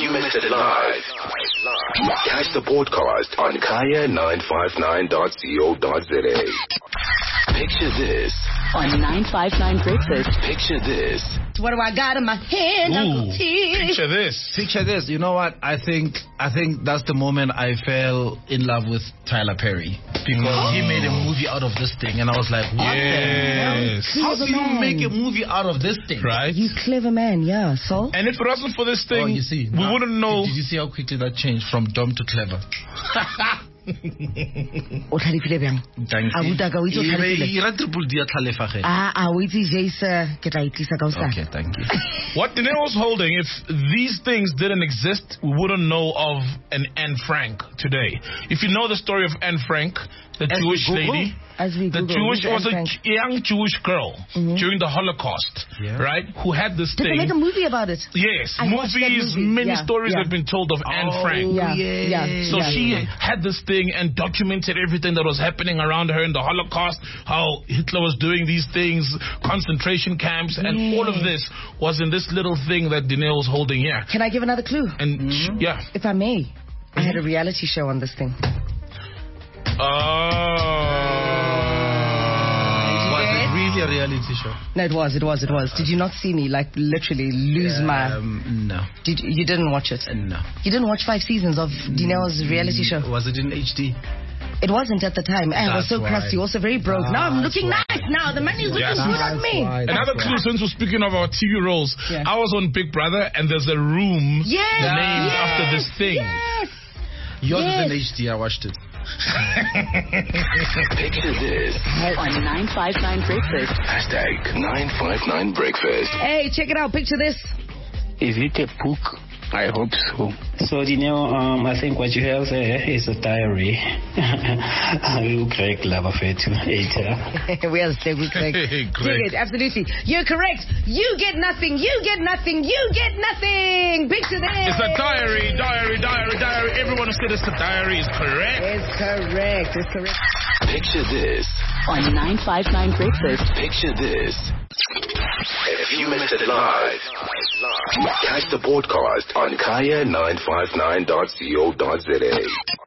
you missed it live, catch the podcast on kaya959.co.za. Picture this on 959 Breakfast. Picture this. What do I got in my hand, Uncle T? Picture this. Picture this. You know what? I think that's the moment I fell in love with Tyler Perry, because he made a movie out of this thing, and I was like, what the hell? How do you make a movie out of this thing? Right? You clever man, yeah. So? And if it wasn't for this thing, you see, we wouldn't know. Did you see how quickly that changed from dumb to clever? O tlhalefile bjang? Abuta ka o itse o tlhalefile. O itse Jace ke tla itlisa ka hosane. Okay, thank you. What Danae was holding, if these things didn't exist, we wouldn't know of an Anne Frank today. If you know the story of Anne Frank, the Jewish lady, was a young Jewish girl during the Holocaust, right? Who had this thing. Did they make a movie about it? Yes, movies, many stories have been told of Anne Frank. So she had this thing and documented everything that was happening around her in the Holocaust, how Hitler was doing these things, concentration camps, and all of this was in this little thing that Danae was holding here. Can I give another clue? And if I may, I had a reality show on this thing. Was it really a reality show? No, it was. Did you not see me, like, literally lose my... No. You didn't watch it? No. You didn't watch 5 seasons of Dinao's reality show? Was it in HD? It wasn't at the time. I was so crusty, also very broke. Now I'm looking nice now. The money's looking good on me. Another clue, since we're speaking of our TV roles, I was on Big Brother, and there's a room named after this thing. Yes. Yours is in HD. I watched it. Picture this On 959 Breakfast. hashtag 959 breakfast. Hey, check it out. Picture this. Is it a book? I hope so. So, I think what you have there is a diary. You correct, love affair too. We understand. We correct. Dig it, absolutely. You're correct. You get nothing. You get nothing. You get nothing. Picture this. It's a diary. Everyone who said it's a diary is correct. It's correct. Picture this On 959 Breakfast. Picture this. If you missed it live, catch the podcast on kaya959.co.za.